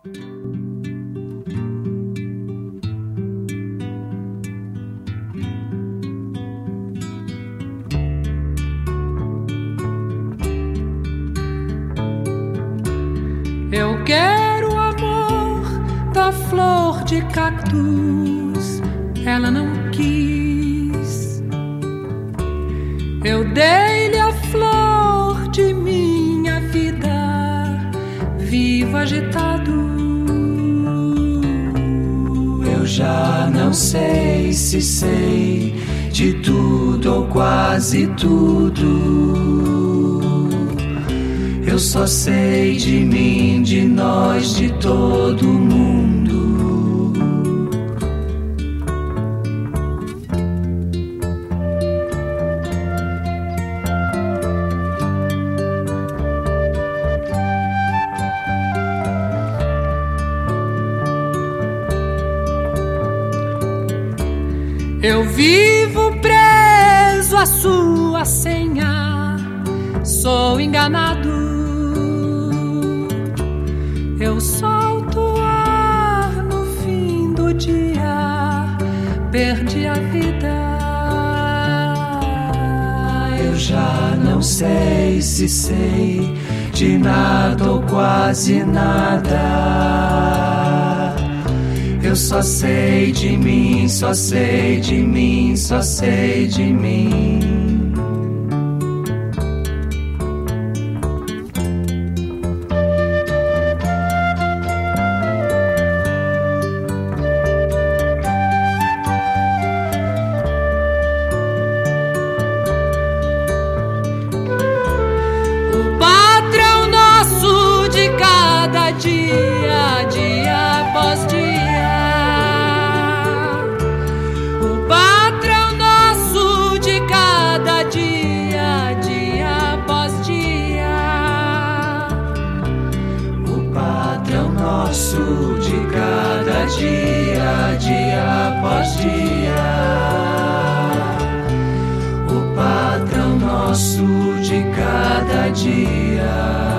Eu quero o amor da flor de cactus, ela não quis. Eu dei-lhe a flor de minha vida, vivo agitado. Eu já não sei se sei de tudo ou quase tudo. Eu só sei de mim, de nós, de todo mundo. Eu vivo preso à sua senha, sou enganado. Eu solto o ar no fim do dia, perdi a vida. Eu já não sei se sei de nada ou quase nada. Eu só sei de mim, só sei de mim, só sei de mim. Dia, dia após dia, o patrão nosso de cada dia, dia após dia, o patrão nosso de cada dia, dia após dia, o patrão nosso de cada dia.